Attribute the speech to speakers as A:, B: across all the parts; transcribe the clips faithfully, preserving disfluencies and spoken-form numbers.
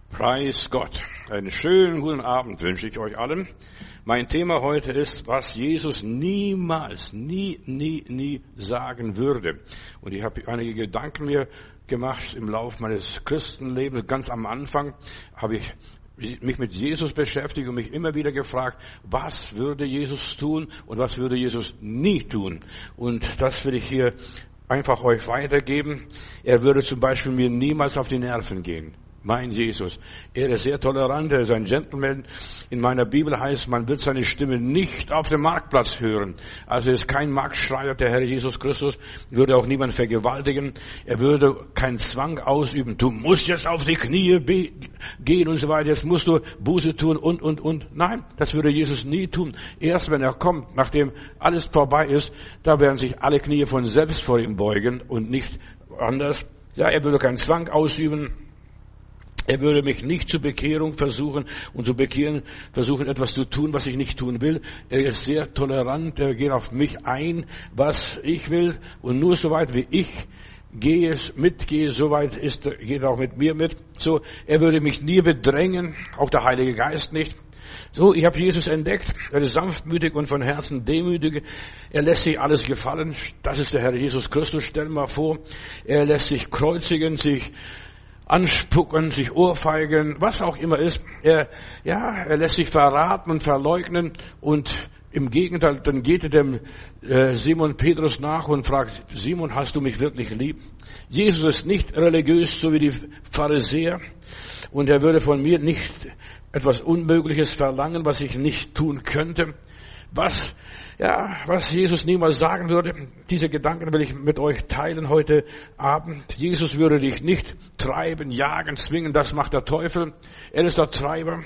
A: Preis Gott. Einen schönen guten Abend wünsche ich euch allen. Mein Thema heute ist, was Jesus niemals, nie, nie, nie sagen würde. Und ich habe einige Gedanken mir gemacht im Laufe meines Christenlebens. Ganz am Anfang habe ich mich mit Jesus beschäftigt und mich immer wieder gefragt, was würde Jesus tun und was würde Jesus nie tun. Und das will ich hier einfach euch weitergeben. Er würde zum Beispiel mir niemals auf die Nerven gehen. Mein Jesus. Er ist sehr tolerant, er ist ein Gentleman. In meiner Bibel heißt, man wird seine Stimme nicht auf dem Marktplatz hören. Also er ist kein Marktschreier, der Herr Jesus Christus, würde auch niemand vergewaltigen. Er würde keinen Zwang ausüben. Du musst jetzt auf die Knie gehen und so weiter. Jetzt musst du Buße tun und, und, und. Nein, das würde Jesus nie tun. Erst wenn er kommt, nachdem alles vorbei ist, da werden sich alle Knie von selbst vor ihm beugen und nicht anders. Ja, er würde keinen Zwang ausüben. Er würde mich nicht zur Bekehrung versuchen und zu bekehren, versuchen etwas zu tun, was ich nicht tun will. Er ist sehr tolerant, er geht auf mich ein, was ich will. Und nur so weit wie ich gehe, mitgehe, so weit ist, geht er auch mit mir mit. So, er würde mich nie bedrängen, auch der Heilige Geist nicht. So, ich habe Jesus entdeckt. Er ist sanftmütig und von Herzen demütig. Er lässt sich alles gefallen. Das ist der Herr Jesus Christus. Stell mal vor, er lässt sich kreuzigen, sich anspucken, sich ohrfeigen, was auch immer ist. Er, ja, er lässt sich verraten und verleugnen und im Gegenteil, dann geht er dem äh, Simon Petrus nach und fragt, Simon, hast du mich wirklich lieb? Jesus ist nicht religiös, so wie die Pharisäer, und er würde von mir nicht etwas Unmögliches verlangen, was ich nicht tun könnte. Was, ja, was Jesus niemals sagen würde, diese Gedanken will ich mit euch teilen heute Abend. Jesus würde dich nicht treiben, jagen, zwingen, das macht der Teufel. Er ist der Treiber.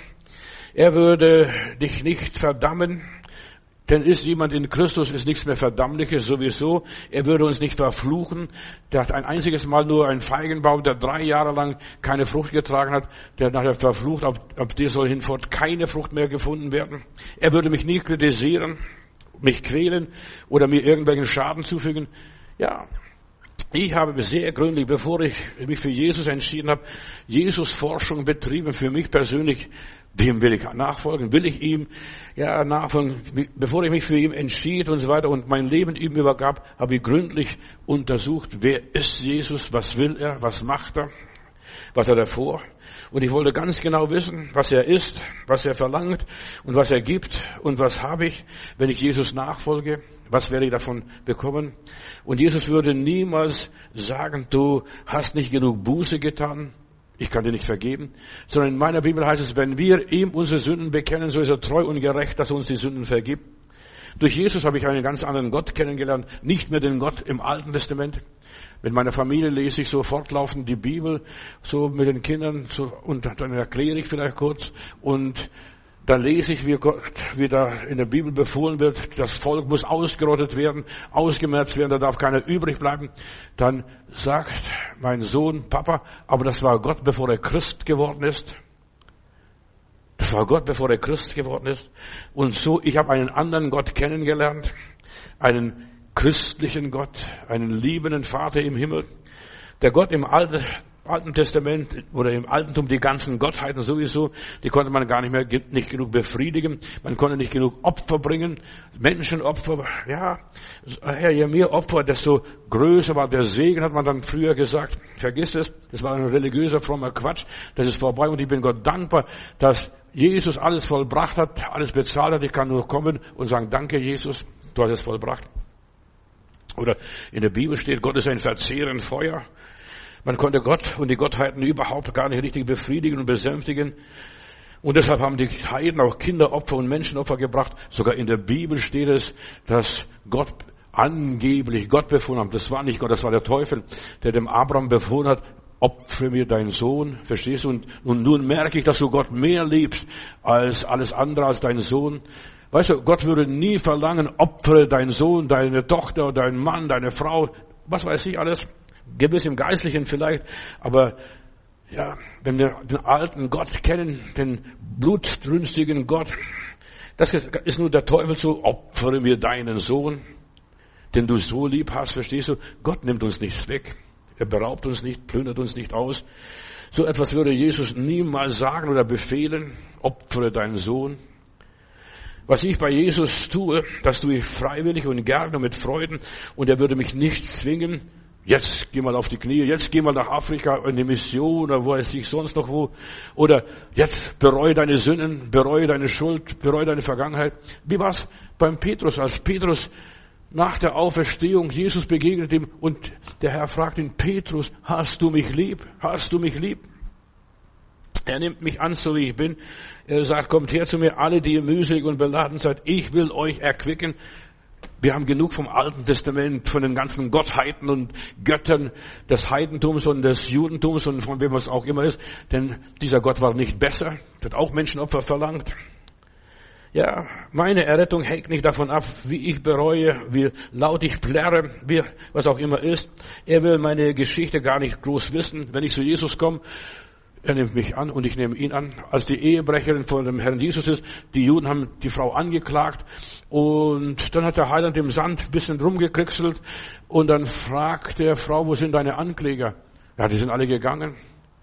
A: Er würde dich nicht verdammen, denn ist jemand in Christus, ist nichts mehr Verdammliches sowieso. Er würde uns nicht verfluchen. Der hat ein einziges Mal nur einen Feigenbaum, der drei Jahre lang keine Frucht getragen hat, der nachher verflucht, auf, auf der soll hinfort keine Frucht mehr gefunden werden. Er würde mich nie kritisieren, mich quälen oder mir irgendwelchen Schaden zufügen. Ja, ich habe sehr gründlich, bevor ich mich für Jesus entschieden habe, Jesus-Forschung betrieben, für mich persönlich. Wem will ich nachfolgen? Will ich ihm ja nachfolgen? Bevor ich mich für ihn entschied und so weiter und mein Leben ihm übergab, habe ich gründlich untersucht, wer ist Jesus, was will er, was macht er, was hat er vor? Und ich wollte ganz genau wissen, was er ist, was er verlangt und was er gibt und was habe ich, wenn ich Jesus nachfolge, was werde ich davon bekommen? Und Jesus würde niemals sagen, du hast nicht genug Buße getan, ich kann dir nicht vergeben, sondern in meiner Bibel heißt es, wenn wir ihm unsere Sünden bekennen, so ist er treu und gerecht, dass er uns die Sünden vergibt. Durch Jesus habe ich einen ganz anderen Gott kennengelernt, nicht mehr den Gott im Alten Testament. Mit meiner Familie lese ich so fortlaufend die Bibel, so mit den Kindern, so, und dann erkläre ich vielleicht kurz, und dann lese ich, wie Gott, wie da in der Bibel befohlen wird, das Volk muss ausgerottet werden, ausgemerzt werden, da darf keiner übrig bleiben. Dann sagt mein Sohn, Papa, aber das war Gott, bevor er Christ geworden ist. Das war Gott, bevor er Christ geworden ist. Und so, ich habe einen anderen Gott kennengelernt, einen christlichen Gott, einen liebenden Vater im Himmel. Der Gott im Alten, Alten Testament oder im Altentum, die ganzen Gottheiten sowieso, die konnte man gar nicht mehr, nicht genug befriedigen. Man konnte nicht genug Opfer bringen. Menschenopfer, ja, je mehr Opfer, desto größer war der Segen, hat man dann früher gesagt. Vergiss es, das war ein religiöser, frommer Quatsch. Das ist vorbei und ich bin Gott dankbar, dass Jesus alles vollbracht hat, alles bezahlt hat. Ich kann nur kommen und sagen, danke Jesus, du hast es vollbracht. Oder in der Bibel steht, Gott ist ein verzehrendes Feuer. Man konnte Gott und die Gottheiten überhaupt gar nicht richtig befriedigen und besänftigen. Und deshalb haben die Heiden auch Kinderopfer und Menschenopfer gebracht. Sogar in der Bibel steht es, dass Gott angeblich Gott befohlen hat. Das war nicht Gott, das war der Teufel, der dem Abraham befohlen hat, opfere mir deinen Sohn. Verstehst du? Und, und nun merke ich, dass du Gott mehr liebst als alles andere, als deinen Sohn. Weißt du, Gott würde nie verlangen, opfere deinen Sohn, deine Tochter, deinen Mann, deine Frau, was weiß ich alles. Gewiss im Geistlichen vielleicht, aber ja, wenn wir den alten Gott kennen, den blutrünstigen Gott, das ist nur der Teufel so, opfere mir deinen Sohn, den du so lieb hast, verstehst du? Gott nimmt uns nichts weg, er beraubt uns nicht, plündert uns nicht aus, So etwas würde Jesus niemals sagen oder befehlen. Opfere deinen Sohn. Was ich bei Jesus tue, das tue ich freiwillig und gerne und mit Freuden. Und er würde mich nicht zwingen. Jetzt geh mal auf die Knie, jetzt geh mal nach Afrika in die Mission oder wo es sich sonst noch wo. Oder jetzt bereue deine Sünden, bereue deine Schuld, bereue deine Vergangenheit. Wie war's beim Petrus, als Petrus nach der Auferstehung Jesus begegnet ihm und der Herr fragt ihn, Petrus, hast du mich lieb? Hast du mich lieb? Er nimmt mich an, so wie ich bin. Er sagt, kommt her zu mir, alle, die ihr mühselig und beladen seid. Ich will euch erquicken. Wir haben genug vom Alten Testament, von den ganzen Gottheiten und Göttern des Heidentums und des Judentums und von wem es auch immer ist. Denn dieser Gott war nicht besser, hat auch Menschenopfer verlangt. Ja, meine Errettung hängt nicht davon ab, wie ich bereue, wie laut ich plärre, wie, was auch immer ist. Er will meine Geschichte gar nicht groß wissen. Wenn ich zu Jesus komme, er nimmt mich an und ich nehme ihn an. Als die Ehebrecherin von dem Herrn Jesus ist, die Juden haben die Frau angeklagt und dann hat der Heiland im Sand ein bisschen rumgekriegselt und dann fragt der Frau, wo sind deine Ankläger? Ja, die sind alle gegangen.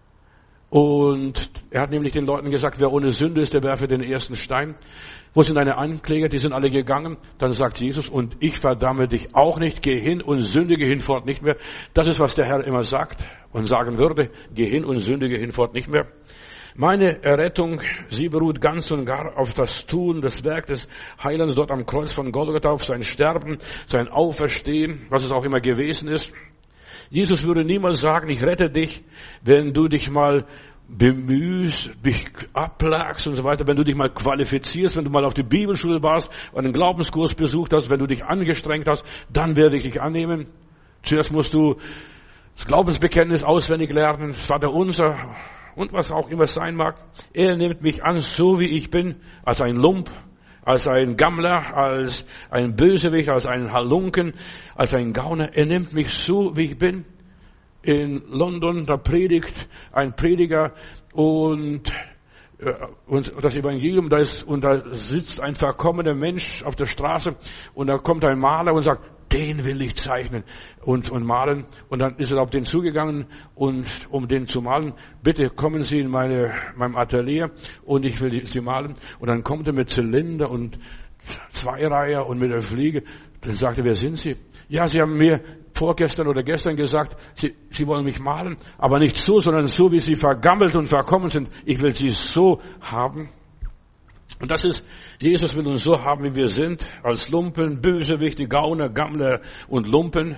A: Und er hat nämlich den Leuten gesagt, wer ohne Sünde ist, der werfe den ersten Stein. Wo sind deine Ankläger? Die sind alle gegangen. Dann sagt Jesus, und ich verdamme dich auch nicht. Geh hin und sündige hinfort nicht mehr. Das ist, was der Herr immer sagt und sagen würde. Geh hin und sündige hinfort nicht mehr. Meine Errettung, sie beruht ganz und gar auf das Tun, das Werk des Heilands dort am Kreuz von Golgatha, auf sein Sterben, sein Auferstehen, was es auch immer gewesen ist. Jesus würde niemals sagen, ich rette dich, wenn du dich mal bemühst, dich abplagst und so weiter, wenn du dich mal qualifizierst, wenn du mal auf die Bibelschule warst und einen Glaubenskurs besucht hast, wenn du dich angestrengt hast, dann werde ich dich annehmen. Zuerst musst du das Glaubensbekenntnis auswendig lernen, das Vaterunser und was auch immer es sein mag. Er nimmt mich an, so wie ich bin, als ein Lump, als ein Gammler, als ein Bösewicht, als ein Halunken, als ein Gauner. Er nimmt mich so, wie ich bin. In London, da predigt ein Prediger und, äh, und das Evangelium, da ist, und da sitzt ein verkommener Mensch auf der Straße und da kommt ein Maler und sagt, den will ich zeichnen und, und malen. Und dann ist er auf den zugegangen und um den zu malen, bitte kommen Sie in meine, meinem Atelier und ich will Sie malen. Und dann kommt er mit Zylinder und Zweireiher und mit der Fliege. Dann sagt er, wer sind Sie? Ja, Sie haben mir vorgestern oder gestern gesagt, Sie, Sie wollen mich malen, aber nicht so, sondern so, wie Sie vergammelt und verkommen sind. Ich will Sie so haben. Und das ist, Jesus will uns so haben, wie wir sind, als Lumpen, Bösewichte, Gauner, Gammler und Lumpen.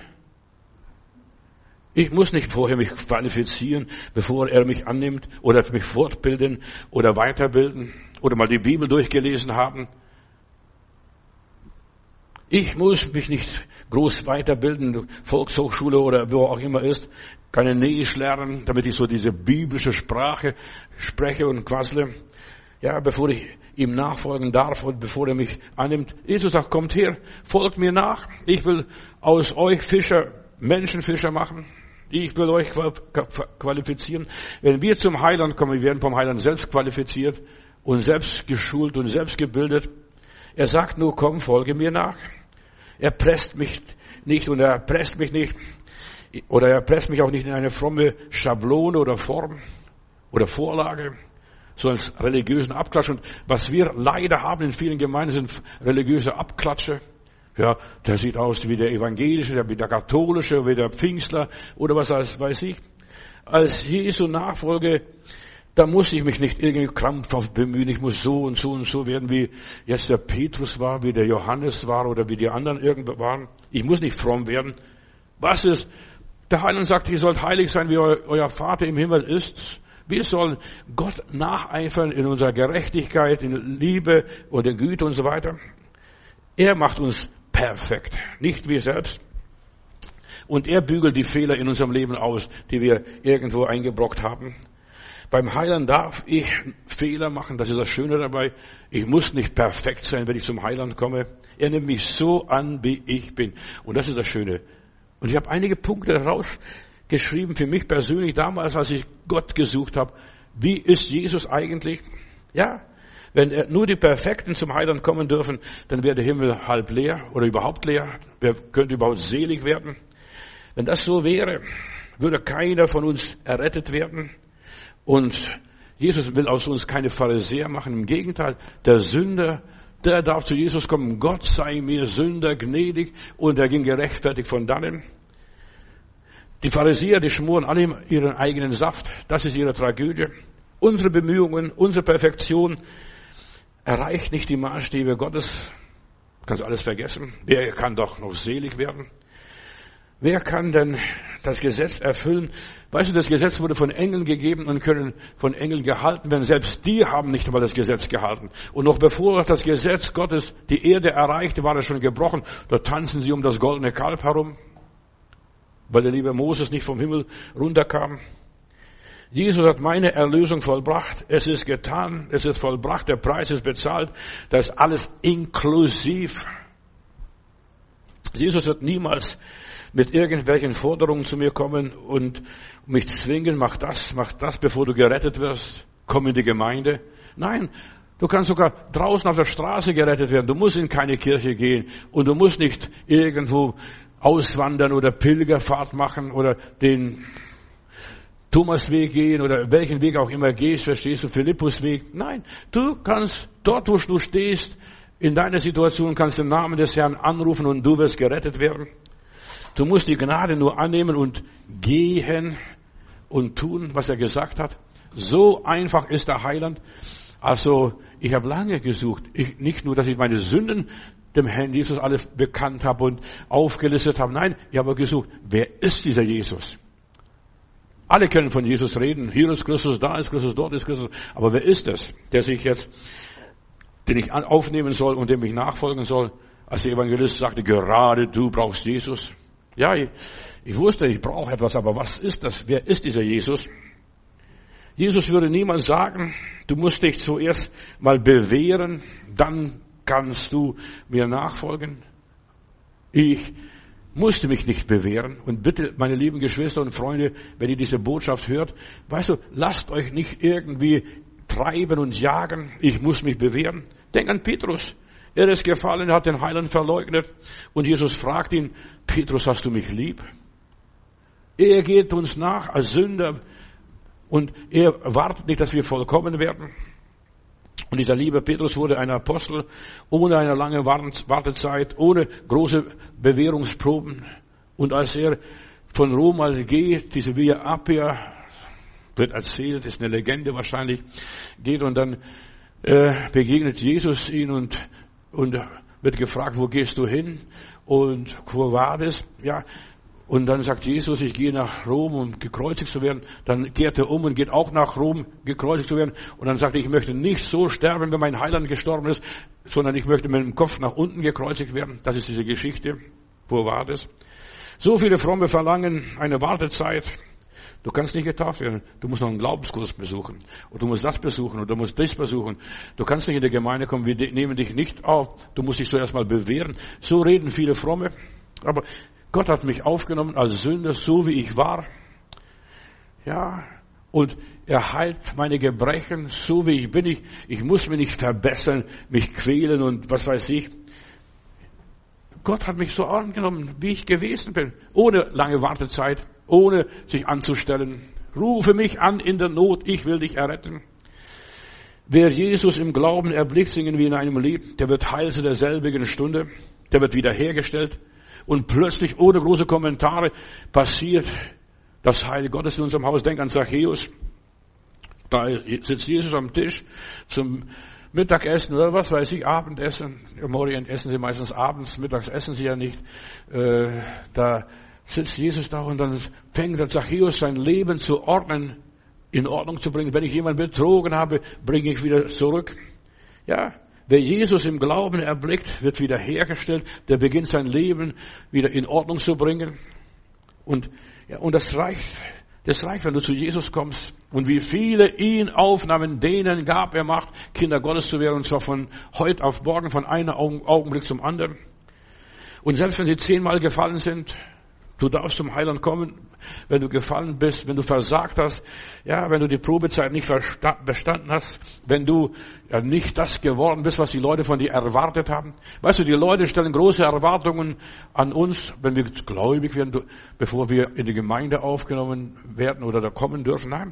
A: Ich muss nicht vorher mich qualifizieren, bevor er mich annimmt oder mich fortbilden oder weiterbilden oder mal die Bibel durchgelesen haben. Ich muss mich nicht groß weiterbilden, Volkshochschule oder wo auch immer ist, keine Nähisch lernen, damit ich so diese biblische Sprache spreche und quassle. Ja, bevor ich ihm nachfolgen darf und bevor er mich annimmt. Jesus sagt, kommt her, folgt mir nach. Ich will aus euch Fischer, Menschenfischer machen. Ich will euch qualifizieren. Wenn wir zum Heiland kommen, wir werden vom Heiland selbst qualifiziert und selbst geschult und selbst gebildet. Er sagt nur, komm, folge mir nach. Er presst mich nicht und er presst mich nicht oder er presst mich auch nicht in eine fromme Schablone oder Form oder Vorlage, so als religiösen Abklatsch. Und was wir leider haben in vielen Gemeinden sind religiöse Abklatsche. Ja, der sieht aus wie der Evangelische, wie der Katholische, wie der Pfingstler oder was weiß ich. Als Jesu Nachfolge, da muss ich mich nicht irgendwie krampfhaft bemühen. Ich muss so und so und so werden, wie jetzt der Petrus war, wie der Johannes war oder wie die anderen irgendwo waren. Ich muss nicht fromm werden. Was ist? Der Heiland sagt, ihr sollt heilig sein, wie euer Vater im Himmel ist. Wir sollen Gott nacheifern in unserer Gerechtigkeit, in Liebe und in Güte und so weiter. Er macht uns perfekt, nicht wir selbst. Und er bügelt die Fehler in unserem Leben aus, die wir irgendwo eingebrockt haben. Beim Heiland darf ich Fehler machen, das ist das Schöne dabei. Ich muss nicht perfekt sein, wenn ich zum Heiland komme. Er nimmt mich so an, wie ich bin. Und das ist das Schöne. Und ich habe einige Punkte rausgeschrieben für mich persönlich damals, als ich Gott gesucht habe. Wie ist Jesus eigentlich? Ja, wenn er nur die Perfekten zum Heiland kommen dürfen, dann wäre der Himmel halb leer oder überhaupt leer. Wer könnte überhaupt selig werden? Wenn das so wäre, würde keiner von uns errettet werden. Und Jesus will aus uns keine Pharisäer machen. Im Gegenteil, der Sünder, der darf zu Jesus kommen. Gott sei mir Sünder gnädig. Und er ging gerechtfertigt von dannen. Die Pharisäer, die schmoren alle ihren eigenen Saft. Das ist ihre Tragödie. Unsere Bemühungen, unsere Perfektion erreicht nicht die Maßstäbe Gottes. Kannst alles vergessen. Wer kann doch noch selig werden? Wer kann denn das Gesetz erfüllen? Weißt du, das Gesetz wurde von Engeln gegeben und können von Engeln gehalten werden. Selbst die haben nicht einmal das Gesetz gehalten. Und noch bevor das Gesetz Gottes die Erde erreichte, war es schon gebrochen. Da tanzen sie um das goldene Kalb herum, weil der liebe Moses nicht vom Himmel runterkam. Jesus hat meine Erlösung vollbracht. Es ist getan. Es ist vollbracht. Der Preis ist bezahlt. Das ist alles inklusiv. Jesus wird niemals mit irgendwelchen Forderungen zu mir kommen und mich zwingen, mach das, mach das, bevor du gerettet wirst. Komm in die Gemeinde. Nein, du kannst sogar draußen auf der Straße gerettet werden. Du musst in keine Kirche gehen und du musst nicht irgendwo auswandern oder Pilgerfahrt machen oder den Thomasweg gehen oder welchen Weg auch immer gehst, verstehst du, Philippusweg. Nein, du kannst dort, wo du stehst, in deiner Situation kannst du den Namen des Herrn anrufen und du wirst gerettet werden. Du musst die Gnade nur annehmen und gehen und tun, was er gesagt hat. So einfach ist der Heiland. Also, ich habe lange gesucht. Ich, nicht nur, dass ich meine Sünden dem Herrn Jesus alle bekannt habe und aufgelistet habe. Nein, ich habe gesucht, wer ist dieser Jesus? Alle können von Jesus reden. Hier ist Christus, da ist Christus, dort ist Christus. Aber wer ist es, der sich jetzt, den ich aufnehmen soll und dem ich nachfolgen soll? Als der Evangelist sagte, gerade du brauchst Jesus. Ja, ich, ich wusste, ich brauche etwas, aber was ist das? Wer ist dieser Jesus? Jesus würde niemals sagen, du musst dich zuerst mal bewähren, dann kannst du mir nachfolgen. Ich musste mich nicht bewähren. Und bitte, meine lieben Geschwister und Freunde, wenn ihr diese Botschaft hört, weißt du, lasst euch nicht irgendwie treiben und jagen. Ich muss mich bewähren. Denk an Petrus. Er ist gefallen, hat den Heiland verleugnet. Und Jesus fragt ihn, Petrus, hast du mich lieb? Er geht uns nach als Sünder. Und er wartet nicht, dass wir vollkommen werden. Und dieser liebe Petrus wurde ein Apostel ohne eine lange Wartezeit, ohne große Bewährungsproben. Und als er von Rom mal geht, diese Via Appia, wird erzählt, ist eine Legende wahrscheinlich, geht und dann äh, begegnet Jesus ihn und, und wird gefragt, wo gehst du hin? Und wo war das? Ja, und dann sagt Jesus, ich gehe nach Rom, um gekreuzigt zu werden. Dann kehrt er um und geht auch nach Rom, gekreuzigt zu werden. Und dann sagt er, ich möchte nicht so sterben, wenn mein Heiland gestorben ist, sondern ich möchte mit dem Kopf nach unten gekreuzigt werden. Das ist diese Geschichte. Wo war das? So viele Fromme verlangen eine Wartezeit. Du kannst nicht getauft werden. Du musst noch einen Glaubenskurs besuchen. Und du musst das besuchen und du musst das besuchen. Du kannst nicht in die Gemeinde kommen, wir nehmen dich nicht auf. Du musst dich zuerst mal bewähren. So reden viele Fromme. Aber Gott hat mich aufgenommen als Sünder, so wie ich war. Ja, und er heilt meine Gebrechen, so wie ich bin. Ich, ich muss mich nicht verbessern, mich quälen und was weiß ich. Gott hat mich so angenommen, wie ich gewesen bin, ohne lange Wartezeit, ohne sich anzustellen. Rufe mich an in der Not, ich will dich erretten. Wer Jesus im Glauben erblickt, singen wir in einem Lied, der wird heil zu derselbigen Stunde, der wird wiederhergestellt. Und plötzlich, ohne große Kommentare, passiert das Heil Gottes in unserem Haus. Denk an Zachäus. Da sitzt Jesus am Tisch zum Mittagessen oder was weiß ich, Abendessen. Im Orient essen sie meistens abends, mittags essen sie ja nicht. Äh, da sitzt Jesus da und dann fängt der Zachäus sein Leben zu ordnen, in Ordnung zu bringen. Wenn ich jemanden betrogen habe, bringe ich wieder zurück. Ja. Wer Jesus im Glauben erblickt, wird wiederhergestellt. Der beginnt sein Leben wieder in Ordnung zu bringen. Und, ja, und das reicht, das reicht, wenn du zu Jesus kommst. Und wie viele ihn aufnahmen, denen gab er Macht, Kinder Gottes zu werden. Und zwar von heute auf morgen, von einem Augenblick zum anderen. Und selbst wenn sie zehnmal gefallen sind, du darfst zum Heiland kommen, wenn du gefallen bist, wenn du versagt hast, ja, wenn du die Probezeit nicht bestanden hast, wenn du ja nicht das geworden bist, was die Leute von dir erwartet haben. Weißt du, die Leute stellen große Erwartungen an uns, wenn wir gläubig werden, bevor wir in die Gemeinde aufgenommen werden oder da kommen dürfen. Nein,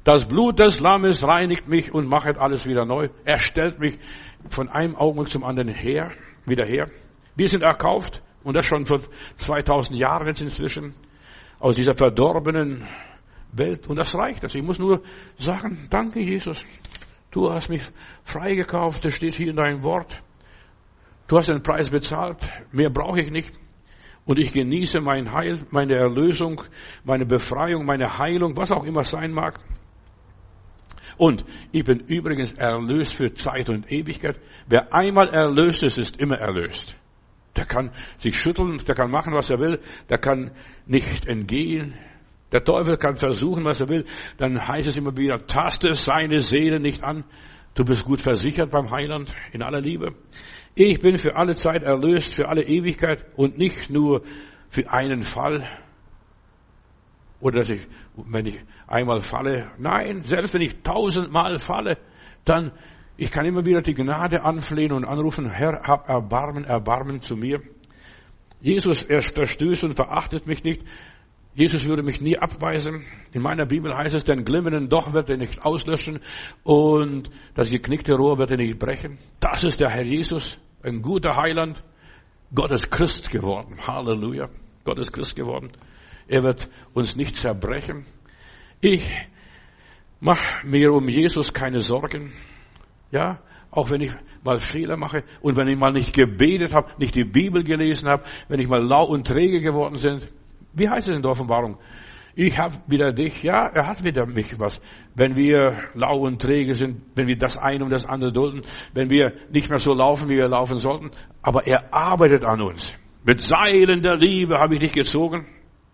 A: Das Blut des Lammes reinigt mich und macht alles wieder neu. Er stellt mich von einem Augenblick zum anderen her, wieder her. Wir sind erkauft, und das schon vor zweitausend Jahren jetzt inzwischen, aus dieser verdorbenen Welt. Und das reicht. Also ich muss nur sagen, danke Jesus. Du hast mich freigekauft, das steht hier in deinem Wort. Du hast den Preis bezahlt, mehr brauche ich nicht. Und ich genieße mein Heil, meine Erlösung, meine Befreiung, meine Heilung, was auch immer sein mag. Und ich bin übrigens erlöst für Zeit und Ewigkeit. Wer einmal erlöst ist, ist immer erlöst. Der kann sich schütteln, der kann machen, was er will, der kann nicht entgehen. Der Teufel kann versuchen, was er will. Dann heißt es immer wieder, taste seine Seele nicht an. Du bist gut versichert beim Heiland, in aller Liebe. Ich bin für alle Zeit erlöst, für alle Ewigkeit und nicht nur für einen Fall. Oder dass ich, wenn ich einmal falle, nein, selbst wenn ich tausendmal falle, dann, ich kann immer wieder die Gnade anflehen und anrufen, Herr, hab Erbarmen, Erbarmen zu mir. Jesus, er verstößt und verachtet mich nicht. Jesus würde mich nie abweisen. In meiner Bibel heißt es, den glimmenden Doch wird er nicht auslöschen und das geknickte Rohr wird er nicht brechen. Das ist der Herr Jesus, ein guter Heiland. Gott ist Christ geworden. Halleluja. Gott ist Christ geworden. Er wird uns nicht zerbrechen. Ich mache mir um Jesus keine Sorgen. Ja, auch wenn ich mal Fehler mache und wenn ich mal nicht gebetet habe, nicht die Bibel gelesen habe, wenn ich mal lau und träge geworden sind. Wie heißt es in der Offenbarung? Ich habe wieder dich. Ja, er hat wieder mich was. Wenn wir lau und träge sind, wenn wir das eine und das andere dulden, wenn wir nicht mehr so laufen, wie wir laufen sollten. Aber er arbeitet an uns. Mit Seilen der Liebe habe ich dich gezogen.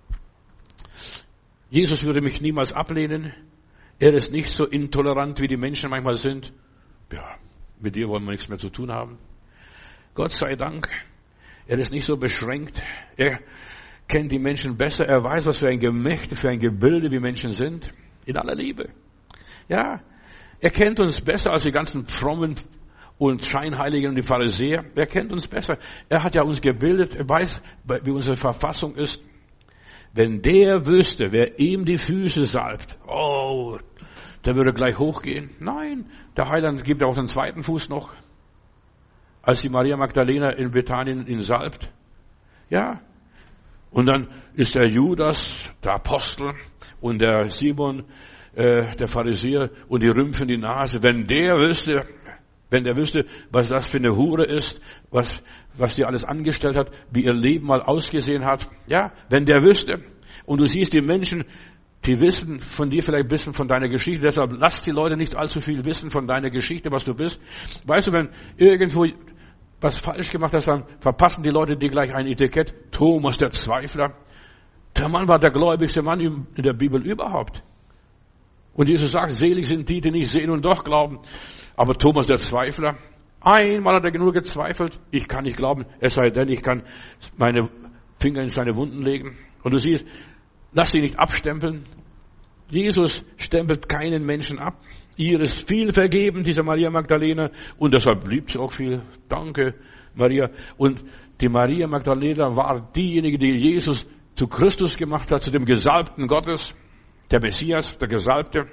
A: Jesus würde mich niemals ablehnen. Er ist nicht so intolerant, wie die Menschen manchmal sind. Ja, mit dir wollen wir nichts mehr zu tun haben. Gott sei Dank. Er ist nicht so beschränkt. Er kennt die Menschen besser. Er weiß, was für ein Gemächte, für ein Gebilde wir Menschen sind. In aller Liebe. Ja, er kennt uns besser als die ganzen frommen und Scheinheiligen und die Pharisäer. Er kennt uns besser. Er hat ja uns gebildet. Er weiß, wie unsere Verfassung ist. Wenn der wüsste, wer ihm die Füße salbt, oh, der würde gleich hochgehen. Nein, der Heiland gibt auch den zweiten Fuß noch, als die Maria Magdalena in Bethanien ihn salbt. Ja, und dann ist der Judas, der Apostel, und der Simon, äh, der Pharisäer, und die rümpfen die Nase. Wenn der wüsste, wenn der wüsste, was das für eine Hure ist, was, was die alles angestellt hat, wie ihr Leben mal ausgesehen hat. Ja, wenn der wüsste. Und du siehst die Menschen, die wissen von dir vielleicht ein bisschen von deiner Geschichte. Deshalb lass die Leute nicht allzu viel wissen von deiner Geschichte, was du bist. Weißt du, wenn irgendwo was falsch gemacht hast, dann verpassen die Leute dir gleich ein Etikett. Thomas, der Zweifler. Der Mann war der gläubigste Mann in der Bibel überhaupt. Und Jesus sagt, selig sind die, die nicht sehen und doch glauben. Aber Thomas, der Zweifler, einmal hat er nur gezweifelt. Ich kann nicht glauben, es sei denn, ich kann meine Finger in seine Wunden legen. Und du siehst, lass dich nicht abstempeln. Jesus stempelt keinen Menschen ab. Ihr ist viel vergeben, dieser Maria Magdalena, und deshalb liebt sie auch viel. Danke, Maria. Und die Maria Magdalena war diejenige, die Jesus zu Christus gemacht hat, zu dem Gesalbten Gottes, der Messias, der Gesalbte.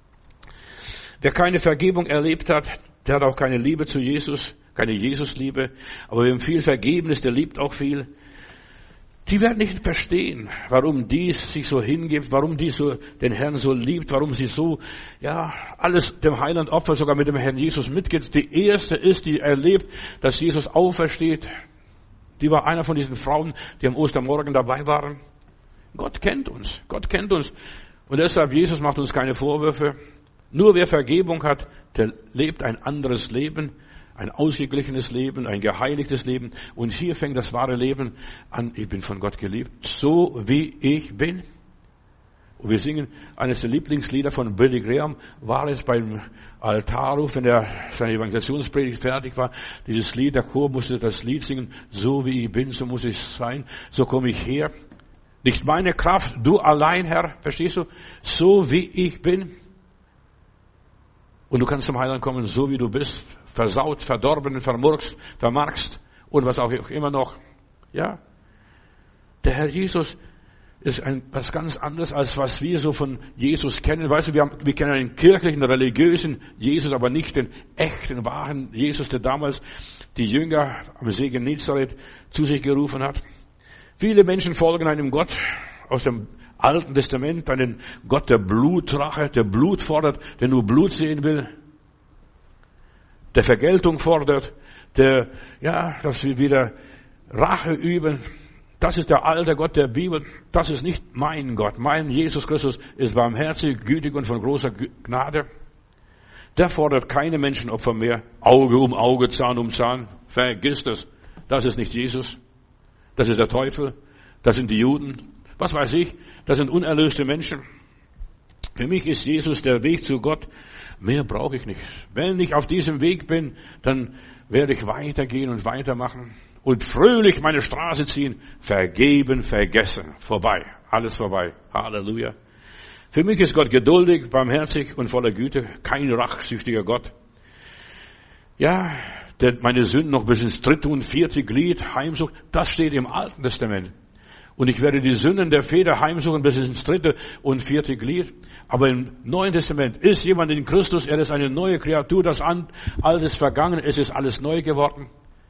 A: Wer keine Vergebung erlebt hat, der hat auch keine Liebe zu Jesus, keine Jesusliebe. Aber wem viel vergeben ist, der liebt auch viel. Die werden nicht verstehen, warum dies sich so hingibt, warum dies so den Herrn so liebt, warum sie so, ja, alles dem Heiland opfert, sogar mit dem Herrn Jesus mitgeht. Die erste ist, die erlebt, dass Jesus aufersteht. Die war einer von diesen Frauen, die am Ostermorgen dabei waren. Gott kennt uns, Gott kennt uns. Und deshalb, Jesus macht uns keine Vorwürfe. Nur wer Vergebung hat, der lebt ein anderes Leben. Ein ausgeglichenes Leben, ein geheiligtes Leben. Und hier fängt das wahre Leben an. Ich bin von Gott geliebt, so wie ich bin. Und wir singen eines der Lieblingslieder von Billy Graham, war es beim Altarruf, wenn er seine Evangelisationspredigt fertig war. Dieses Lied, der Chor musste das Lied singen, so wie ich bin, so muss ich sein, so komme ich her. Nicht meine Kraft, du allein, Herr, verstehst du? So wie ich bin. Und du kannst zum Heiland kommen, so wie du bist. Versaut, verdorben, vermurkst, vermarkst und was auch immer noch. Ja. Der Herr Jesus ist ein, was ganz anderes, als was wir so von Jesus kennen. Weißt du, wir, haben, wir kennen einen kirchlichen, religiösen Jesus, aber nicht den echten, wahren Jesus, der damals die Jünger am See Genezareth zu sich gerufen hat. Viele Menschen folgen einem Gott aus dem Alten Testament, einen Gott der Blutrache, der Blut fordert, der nur Blut sehen will, der Vergeltung fordert, der, ja, dass wir wieder Rache üben. Das ist der alte Gott der Bibel. Das ist nicht mein Gott. Mein Jesus Christus ist barmherzig, gütig und von großer Gnade. Der fordert keine Menschenopfer mehr. Auge um Auge, Zahn um Zahn. Vergiss das. Das ist nicht Jesus. Das ist der Teufel. Das sind die Juden. Was weiß ich? Das sind unerlöste Menschen. Für mich ist Jesus der Weg zu Gott. Mehr brauche ich nicht. Wenn ich auf diesem Weg bin, dann werde ich weitergehen und weitermachen und fröhlich meine Straße ziehen. Vergeben, vergessen. Vorbei. Alles vorbei. Halleluja. Für mich ist Gott geduldig, barmherzig und voller Güte. Kein rachsüchtiger Gott. Ja, der meine Sünden noch bis ins dritte und vierte Glied heimsucht. Das steht im Alten Testament. Und ich werde die Sünden der Väter heimsuchen bis ins dritte und vierte Glied. Aber im Neuen Testament ist jemand in Christus, er ist eine neue Kreatur, das Alte ist vergangen, es ist alles neu geworden.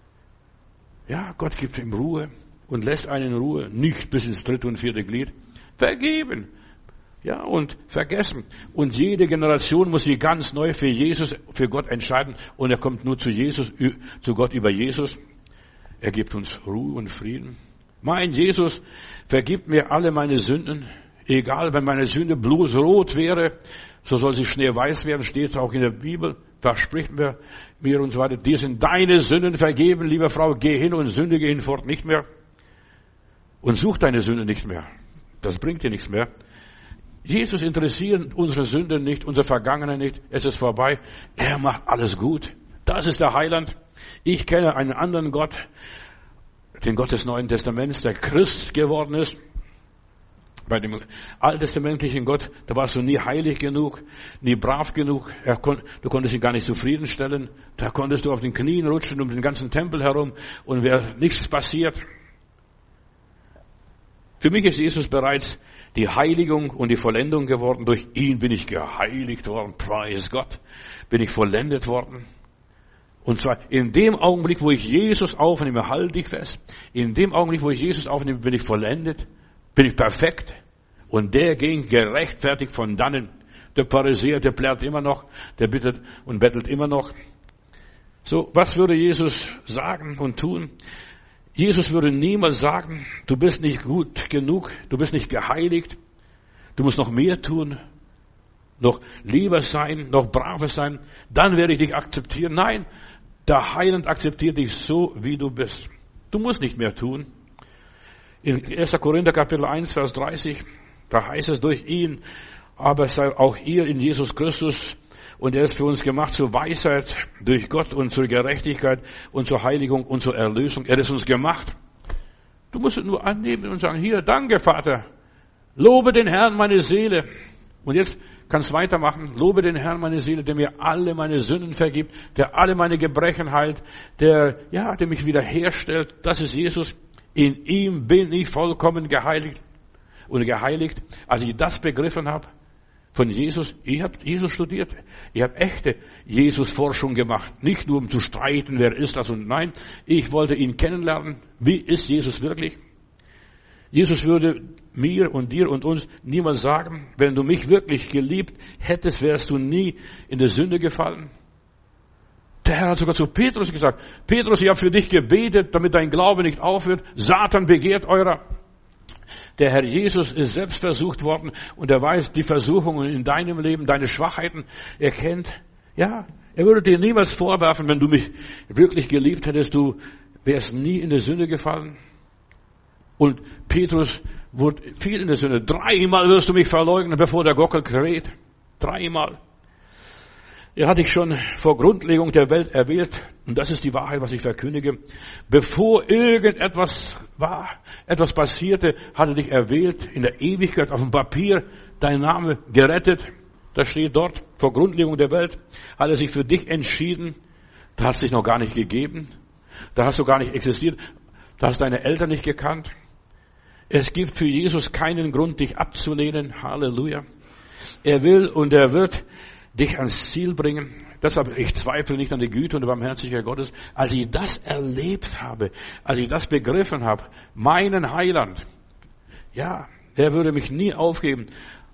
A: Ja, Gott gibt ihm Ruhe und lässt einen in Ruhe, nicht bis ins dritte und vierte Glied. Vergeben. Ja, und vergessen. Und jede Generation muss sich ganz neu für Jesus, für Gott entscheiden. Und er kommt nur zu Jesus, zu Gott über Jesus. Er gibt uns Ruhe und Frieden. Mein Jesus vergibt mir alle meine Sünden. Egal, wenn meine Sünde blutrot wäre, so soll sie schneeweiß werden, steht auch in der Bibel. Verspricht mir, mir und so weiter. Dir sind deine Sünden vergeben, liebe Frau. Geh hin und sündige hinfort nicht mehr. Und such deine Sünde nicht mehr. Das bringt dir nichts mehr. Jesus interessiert unsere Sünde nicht, unsere Vergangenheit nicht. Es ist vorbei. Er macht alles gut. Das ist der Heiland. Ich kenne einen anderen Gott, den Gott des Neuen Testaments, der Christ geworden ist. Bei dem alttestamentlichen Gott, da warst du nie heilig genug, nie brav genug. Er kon, du konntest ihn gar nicht zufriedenstellen. Da konntest du auf den Knien rutschen um den ganzen Tempel herum und wäre nichts passiert. Für mich ist Jesus bereits die Heiligung und die Vollendung geworden. Durch ihn bin ich geheiligt worden. Preis Gott. Bin ich vollendet worden. Und zwar in dem Augenblick, wo ich Jesus aufnehme, halte ich fest. In dem Augenblick, wo ich Jesus aufnehme, bin ich vollendet. Bin ich perfekt. Und der ging gerechtfertigt von dannen. Der Pharisäer, der plärt immer noch. Der bittet und bettelt immer noch. So, was würde Jesus sagen und tun? Jesus würde niemals sagen, du bist nicht gut genug, du bist nicht geheiligt, du musst noch mehr tun, noch lieber sein, noch braver sein, dann werde ich dich akzeptieren. Nein, der Heiland akzeptiert dich so, wie du bist. Du musst nicht mehr tun. In erster Korinther Kapitel eins, Vers dreißig, da heißt es, durch ihn, aber seid auch ihr in Jesus Christus, und er ist für uns gemacht zur Weisheit durch Gott und zur Gerechtigkeit und zur Heiligung und zur Erlösung. Er ist uns gemacht. Du musst es nur annehmen und sagen, hier, danke Vater. Lobe den Herrn meine Seele. Und jetzt kannst du weitermachen. Lobe den Herrn meine Seele, der mir alle meine Sünden vergibt, der alle meine Gebrechen heilt, der, ja, der mich wiederherstellt. Das ist Jesus. In ihm bin ich vollkommen geheiligt und geheiligt. Als ich das begriffen habe, von Jesus, ich habe Jesus studiert. Ich habe echte Jesus-Forschung gemacht. Nicht nur um zu streiten, wer ist das und nein. Ich wollte ihn kennenlernen. Wie ist Jesus wirklich? Jesus würde mir und dir und uns niemals sagen, wenn du mich wirklich geliebt hättest, wärst du nie in der Sünde gefallen. Der Herr hat sogar zu Petrus gesagt, Petrus, ich habe für dich gebetet, damit dein Glaube nicht aufhört. Satan begehrt eurer. Der Herr Jesus ist selbst versucht worden und er weiß die Versuchungen in deinem Leben, deine Schwachheiten. Er kennt, ja, er würde dir niemals vorwerfen, wenn du mich wirklich geliebt hättest, du wärst nie in der Sünde gefallen. Und Petrus wurde viel in der Sünde. Dreimal wirst du mich verleugnen, bevor der Gockel kräht. Dreimal. Er hat dich schon vor Grundlegung der Welt erwählt. Und das ist die Wahrheit, was ich verkündige. Bevor irgendetwas war, etwas passierte, hat er dich erwählt, in der Ewigkeit auf dem Papier, dein Name gerettet. Das steht dort, vor Grundlegung der Welt, hat er sich für dich entschieden. Da hat es dich noch gar nicht gegeben. Da hast du gar nicht existiert. Da hast deine Eltern nicht gekannt. Es gibt für Jesus keinen Grund, dich abzulehnen. Halleluja. Er will und er wird dich ans Ziel bringen. Deshalb, ich zweifle nicht an die Güte und die Barmherzigkeit Gottes. Als ich das erlebt habe, als ich das begriffen habe, meinen Heiland, ja, er würde mich nie aufgeben.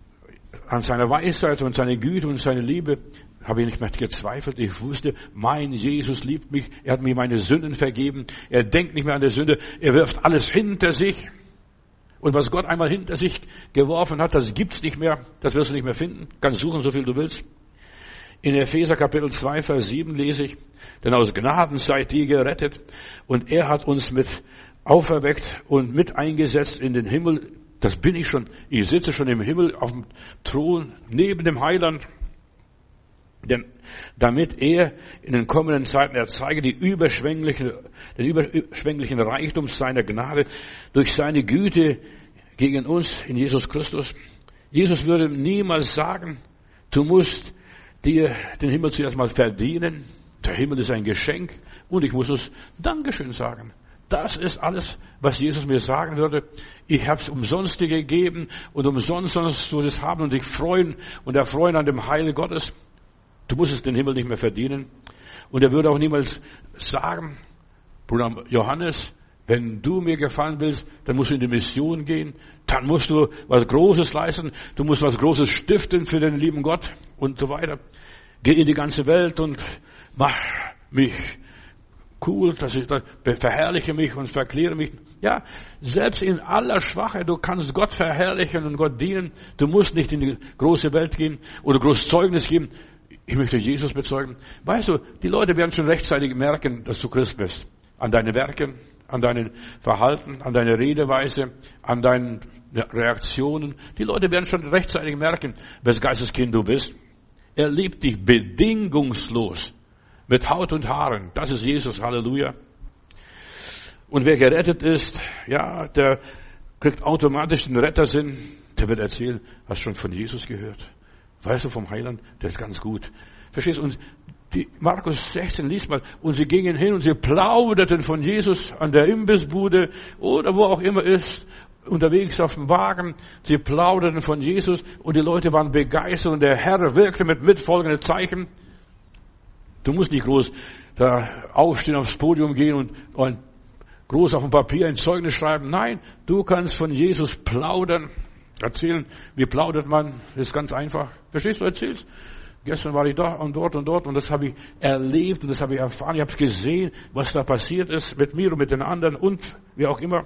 A: An seiner Weisheit und seiner Güte und seiner Liebe habe ich nicht mehr gezweifelt. Ich wusste, mein Jesus liebt mich. Er hat mir meine Sünden vergeben. Er denkt nicht mehr an die Sünde. Er wirft alles hinter sich. Und was Gott einmal hinter sich geworfen hat, das gibt's nicht mehr. Das wirst du nicht mehr finden. Kannst suchen, so viel du willst. In Epheser Kapitel zwei, Vers sieben lese ich, denn aus Gnaden seid ihr gerettet und er hat uns mit auferweckt und mit eingesetzt in den Himmel. Das bin ich schon. Ich sitze schon im Himmel auf dem Thron neben dem Heiland. Denn damit er in den kommenden Zeiten erzeige die überschwänglichen, den überschwänglichen Reichtum seiner Gnade durch seine Güte gegen uns in Jesus Christus. Jesus würde niemals sagen, du musst dir den Himmel zuerst mal verdienen. Der Himmel ist ein Geschenk und ich muss uns Dankeschön sagen. Das ist alles, was Jesus mir sagen würde. Ich habe es umsonst dir gegeben und umsonst sollst du das haben und dich freuen und erfreuen an dem Heil Gottes. Du musst es den Himmel nicht mehr verdienen. Und er würde auch niemals sagen, Bruder Johannes, wenn du mir gefallen willst, dann musst du in die Mission gehen. Dann musst du was Großes leisten. Du musst was Großes stiften für den lieben Gott und so weiter. Geh in die ganze Welt und mach mich cool, dass ich da verherrliche mich und verkläre mich. Ja, selbst in aller Schwachheit, du kannst Gott verherrlichen und Gott dienen. Du musst nicht in die große Welt gehen oder großes Zeugnis geben. Ich möchte Jesus bezeugen. Weißt du, die Leute werden schon rechtzeitig merken, dass du Christ bist. An deinen Werken, an deinem Verhalten, an deiner Redeweise, an deinen Reaktionen. Die Leute werden schon rechtzeitig merken, welches Geisteskind du bist. Er liebt dich bedingungslos. Mit Haut und Haaren. Das ist Jesus. Halleluja. Und wer gerettet ist, ja, der kriegt automatisch den Rettersinn. Der wird erzählen, hast du schon von Jesus gehört? Weißt du vom Heiland? Der ist ganz gut. Verstehst du? Und die Markus sechzehn, liest mal. Und sie gingen hin und sie plauderten von Jesus an der Imbissbude oder wo auch immer ist, unterwegs auf dem Wagen. Sie plauderten von Jesus und die Leute waren begeistert und der Herr wirkte mit mitfolgenden Zeichen. Du musst nicht groß da aufstehen, aufs Podium gehen und, und groß auf dem Papier ein Zeugnis schreiben. Nein, du kannst von Jesus plaudern. Erzählen, wie plaudert man, das ist ganz einfach. Verstehst du, erzählst? Gestern war ich da und dort und dort und das habe ich erlebt und das habe ich erfahren. Ich habe gesehen, was da passiert ist mit mir und mit den anderen und wie auch immer.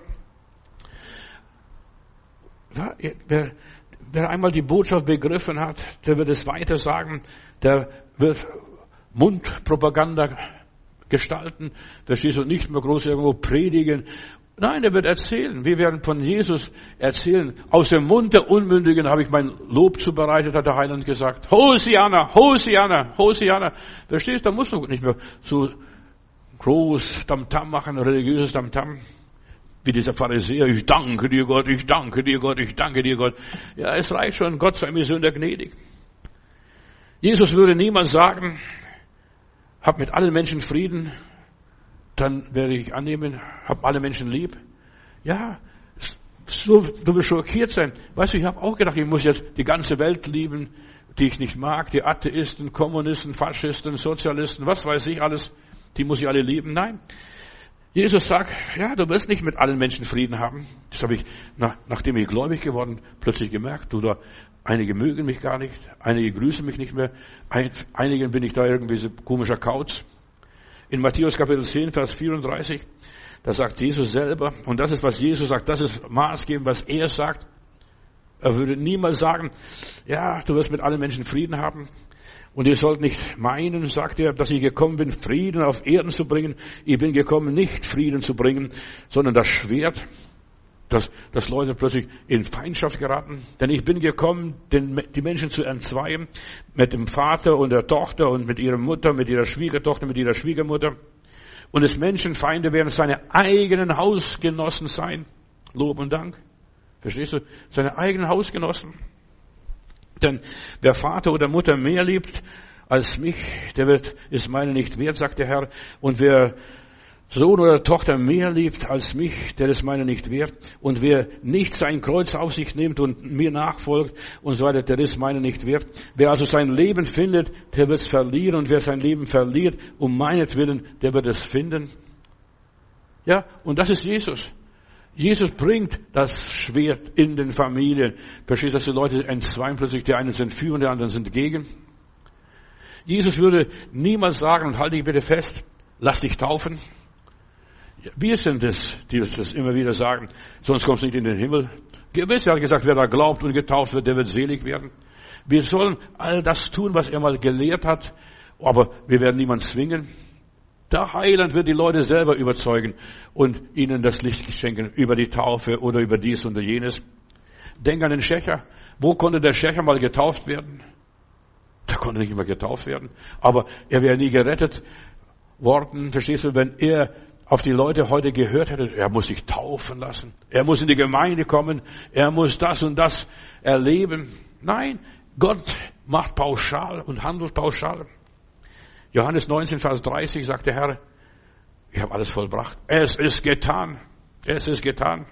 A: Ja, wer, wer einmal die Botschaft begriffen hat, der wird es weiter sagen, der wird Mundpropaganda gestalten. Verstehst du, nicht mehr groß irgendwo predigen. Nein, er wird erzählen. Wir werden von Jesus erzählen. Aus dem Mund der Unmündigen habe ich mein Lob zubereitet, hat der Heiland gesagt. Hosianna, Hosianna, Hosianna. Verstehst du, da musst du nicht mehr so groß Tamtam machen, religiöses Tamtam. Wie dieser Pharisäer, ich danke dir Gott, ich danke dir Gott, ich danke dir Gott. Ja, es reicht schon, Gott sei mir Sünder gnädig. Jesus würde niemals sagen, hab mit allen Menschen Frieden, dann werde ich annehmen, hab alle Menschen lieb. Ja, so, du wirst schockiert sein. Weißt du, ich habe auch gedacht, ich muss jetzt die ganze Welt lieben, die ich nicht mag, die Atheisten, Kommunisten, Faschisten, Sozialisten, was weiß ich alles, die muss ich alle lieben. Nein. Jesus sagt, ja, du wirst nicht mit allen Menschen Frieden haben. Das habe ich, nach, nachdem ich gläubig geworden, plötzlich gemerkt. Du, da, einige mögen mich gar nicht, einige grüßen mich nicht mehr, ein, einigen bin ich da irgendwie so komischer Kauz. In Matthäus Kapitel zehn, Vers vierunddreißig, da sagt Jesus selber, und das ist, was Jesus sagt, das ist maßgebend, was er sagt. Er würde niemals sagen, ja, du wirst mit allen Menschen Frieden haben. Und ihr sollt nicht meinen, sagt er, dass ich gekommen bin, Frieden auf Erden zu bringen. Ich bin gekommen, nicht Frieden zu bringen, sondern das Schwert, dass, dass Leute plötzlich in Feindschaft geraten. Denn ich bin gekommen, den, die Menschen zu entzweien, mit dem Vater und der Tochter und mit ihrer Mutter, mit ihrer Schwiegertochter, mit ihrer Schwiegermutter. Und es Menschenfeinde werden seine eigenen Hausgenossen sein. Lob und Dank. Verstehst du? Seine eigenen Hausgenossen. Denn wer Vater oder Mutter mehr liebt als mich, der wird, ist meine nicht wert, sagt der Herr. Und wer Sohn oder Tochter mehr liebt als mich, der es meine nicht wert. Und wer nicht sein Kreuz auf sich nimmt und mir nachfolgt und so weiter, der ist meine nicht wert. Wer also sein Leben findet, der wird es verlieren. Und wer sein Leben verliert, um meinetwillen, der wird es finden. Ja, und das ist Jesus. Jesus bringt das Schwert in den Familien. Verstehst du, dass die Leute entzweien plötzlich, die einen sind für und die anderen sind gegen. Jesus würde niemals sagen, und halte dich bitte fest, lass dich taufen. Wir sind es, die das immer wieder sagen, sonst kommst du nicht in den Himmel. Gewiss, er hat gesagt, wer da glaubt und getauft wird, der wird selig werden. Wir sollen all das tun, was er mal gelehrt hat, aber wir werden niemanden zwingen. Der Heiland wird die Leute selber überzeugen und ihnen das Licht schenken über die Taufe oder über dies und jenes. Denk an den Schächer. Wo konnte der Schächer mal getauft werden? Der konnte nicht immer getauft werden, aber er wäre nie gerettet worden. Verstehst du, wenn er auf die Leute heute gehört hätte, er muss sich taufen lassen, er muss in die Gemeinde kommen, er muss das und das erleben. Nein, Gott macht pauschal und handelt pauschal. Johannes neunzehn, Vers dreißig sagt der Herr, ich habe alles vollbracht. Es ist getan. Es ist getan.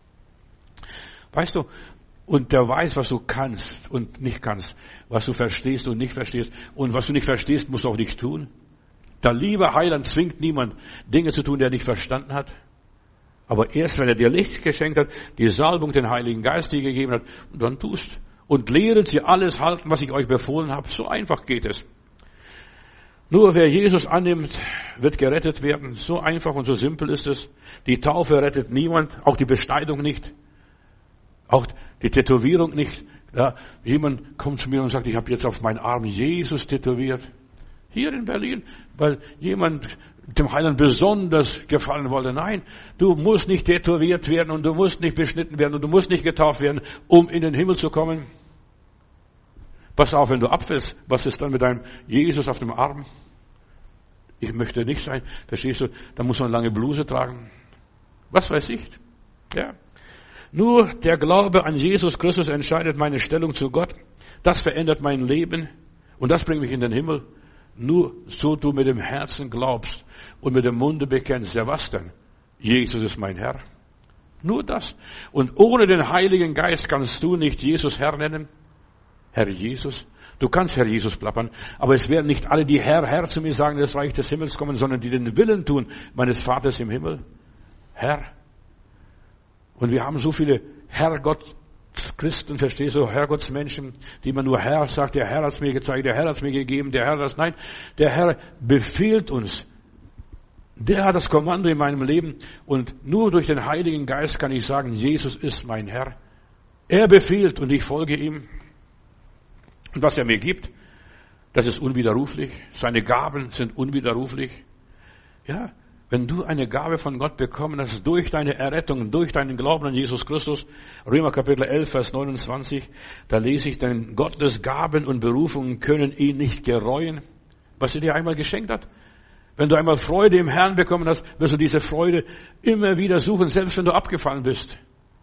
A: Weißt du, und der weiß, was du kannst und nicht kannst, was du verstehst und nicht verstehst. Und was du nicht verstehst, musst du auch nicht tun. Der liebe Heiland zwingt niemand, Dinge zu tun, die er nicht verstanden hat. Aber erst, wenn er dir Licht geschenkt hat, die Salbung, den Heiligen Geist dir gegeben hat, dann tust. Und lehret sie alles halten, was ich euch befohlen habe. So einfach geht es. Nur wer Jesus annimmt, wird gerettet werden. So einfach und so simpel ist es. Die Taufe rettet niemand, auch die Beschneidung nicht, auch die Tätowierung nicht. Ja, jemand kommt zu mir und sagt, ich habe jetzt auf meinen Arm Jesus tätowiert. Hier in Berlin, weil jemand dem Heiland besonders gefallen wollte. Nein, du musst nicht tätowiert werden und du musst nicht beschnitten werden und du musst nicht getauft werden, um in den Himmel zu kommen. Pass auf, wenn du abfällst, was ist dann mit deinem Jesus auf dem Arm? Ich möchte nicht sein, verstehst du? Da muss man eine lange Bluse tragen. Was weiß ich? Ja. Nur der Glaube an Jesus Christus entscheidet meine Stellung zu Gott. Das verändert mein Leben und das bringt mich in den Himmel. Nur so du mit dem Herzen glaubst und mit dem Munde bekennst. Ja, was denn? Jesus ist mein Herr. Nur das. Und ohne den Heiligen Geist kannst du nicht Jesus Herr nennen. Herr Jesus. Du kannst Herr Jesus plappern, aber es werden nicht alle, die Herr, Herr zu mir sagen, das Reich des Himmels kommen, sondern die den Willen tun meines Vaters im Himmel. Herr. Und wir haben so viele Herrgott Christen, verstehst du, Herrgottsmenschen, die man nur Herr sagt, der Herr hat es mir gezeigt, der Herr hat es mir gegeben, der Herr das, nein, der Herr befiehlt uns. Der hat das Kommando in meinem Leben und nur durch den Heiligen Geist kann ich sagen, Jesus ist mein Herr. Er befiehlt und ich folge ihm. Und was er mir gibt, das ist unwiderruflich. Seine Gaben sind unwiderruflich. Ja, wenn du eine Gabe von Gott bekommen hast, durch deine Errettung, durch deinen Glauben an Jesus Christus, Römer Kapitel elf, Vers neunundzwanzig, da lese ich, denn Gottes Gaben und Berufungen können ihn nicht gereuen, was er dir einmal geschenkt hat. Wenn du einmal Freude im Herrn bekommen hast, wirst du diese Freude immer wieder suchen, selbst wenn du abgefallen bist.